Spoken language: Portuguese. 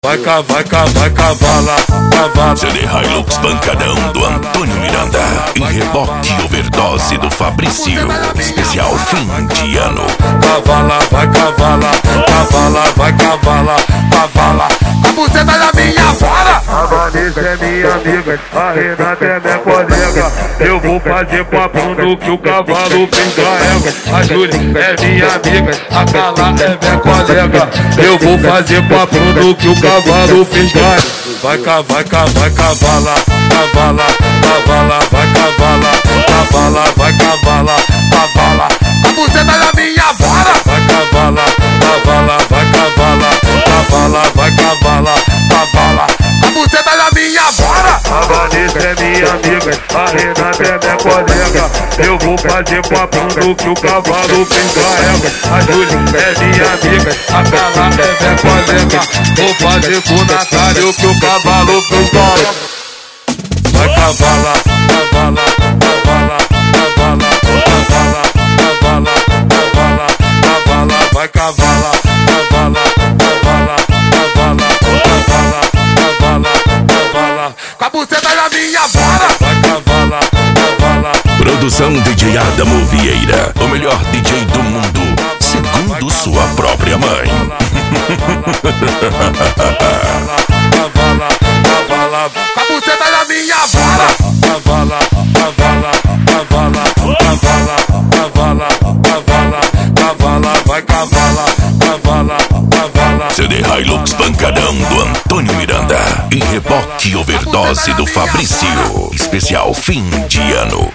Vai cavala. CD Hilux Pancadão do Antônio Miranda e reboque overdose do Fabrício. Especial fim de ano. Vai cavala. A buceta da minha vara. A Vanessa é minha amiga, a Renata é minha colega. Eu vou fazer papo no que o cavalo carrega. A Júlia é minha amiga, a Carla é minha colega. Eu vou fazer papo no que o cavalo fez carrega. Vai cavala. A buceta da minha vara. Vai cavala. A buceta da minha vara. A Vanessa é minha amiga, a Renata é minha colega. Eu vou fazer papo no que o cavalo carrega. A Júlia é minha amiga, a Carla é minha colega. Vou fazer com na cara o que o cavalo fez carrega. Vai cavala. Vai cavala. Com a buceta da minha vara. Vai cavala. Produção DJ Adamo Vieira, o melhor DJ do mundo, segundo sua própria mãe. Com a buceta da minha vara. Vai cavala. CD Hilux Pancadão do Antônio Miranda e reboque overdose do Fabrício. Especial fim de ano.